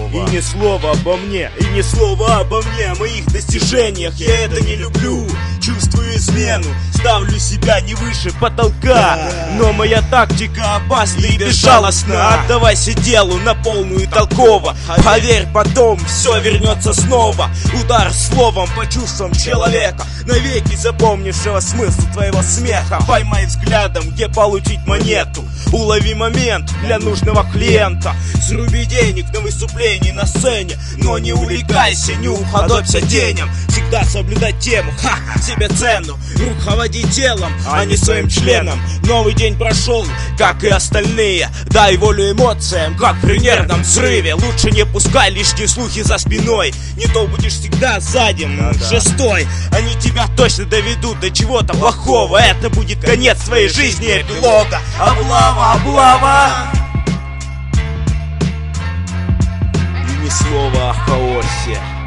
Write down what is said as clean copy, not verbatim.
слова. И ни слова обо мне, и ни слова обо мне, о моих достижениях. Я это не люблю, чувствую измену, ставлю себя не выше потолка. Но моя тактика опасна и безжалостна. Отдавайся делу на полную толково. Поверь, потом все вернется снова. Удар словом по чувствам человека, навеки запомнившего смысл твоего смеха. Поймай взглядом, где получить монету. Улови момент для нужного клиента. Сруби денег на выступлении на сцене, но не увлекайся, не уподобься теням. Всегда соблюдать тему, себе цену. Руководи телом, а не своим членом. Новый день прошел, как и остальные. Дай волю эмоциям, как при нервном взрыве. Лучше не пускай лишние слухи за спиной. Не то будешь всегда сзади, шестой. Они тебя точно доведут до чего-то плохого. Это будет конец твоей жизни, эпилога. Облава, облава. И ни слова о хаосе.